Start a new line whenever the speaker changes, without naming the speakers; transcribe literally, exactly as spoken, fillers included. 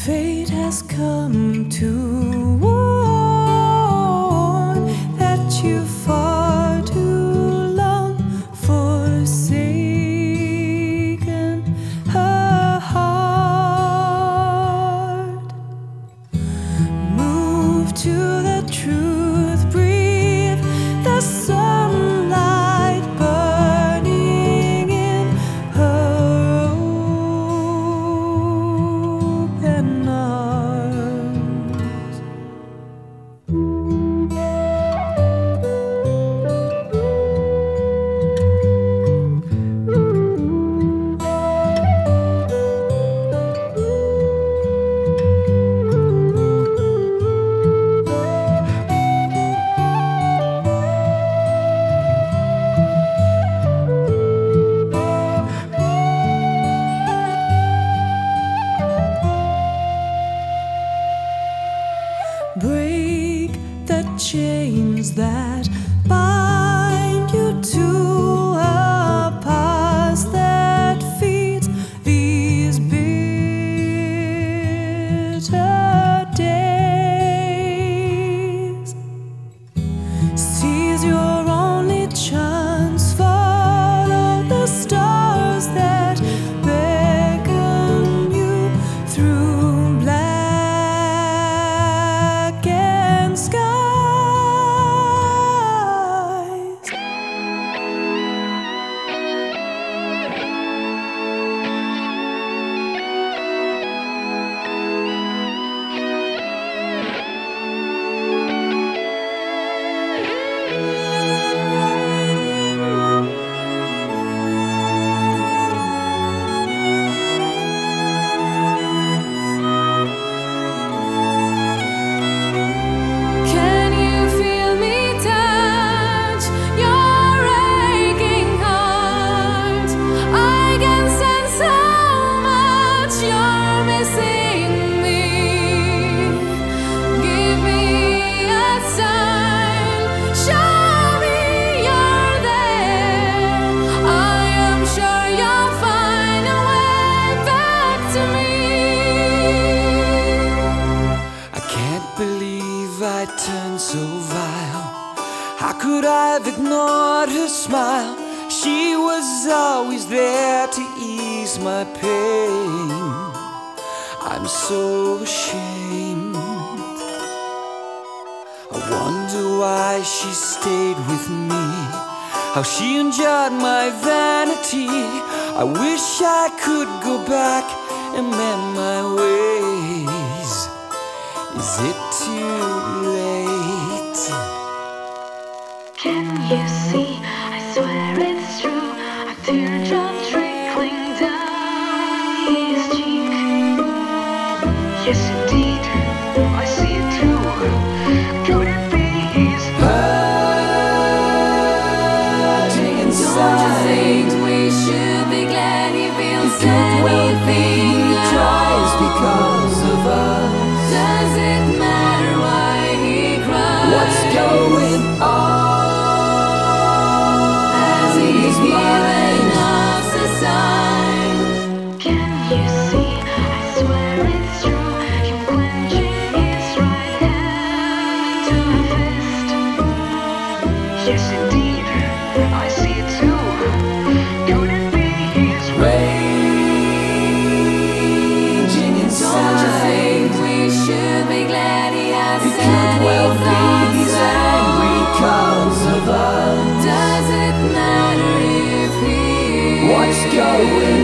Fate has come to warn that you far too long forsaken her heart. Move to the truth, breathe the sunlight burning in her open arms. Break the chains that bind you to a past that feeds these bitter days. Seize your only chance, follow the stars that beckon you through black and skies. Can you feel me touch your aching heart? I can sense how much you're missing me. Give me a sign, show me you're there. I am sure you'll find a way back to me.
I can't believe I turned so vile. How could I have ignored her smile? She was always there to ease my pain. I'm so ashamed. I wonder why she stayed with me, how she enjoyed my vanity. I wish I could go back and mend my ways. Is it too late?
Can you see? I swear it's true. A teardrop trickling down his cheek. Yes, indeed, I see it too. Could it be his
Hurting
Don't you
inside.
think we should be glad he feels anything?
He cries because of us.
Does it matter why he cries?
What's going on?
Has he
His
given
mind.
us a sign?
Can you see? I swear it's true. Him clenching his right hand to a fist. Yes, indeed, I see it too. Could it be his
Raging
Don't you
inside.
think we should be glad he has
It could well
any
be
thoughts
he's
at
angry
all?
because of us.
Does it matter if he
What's going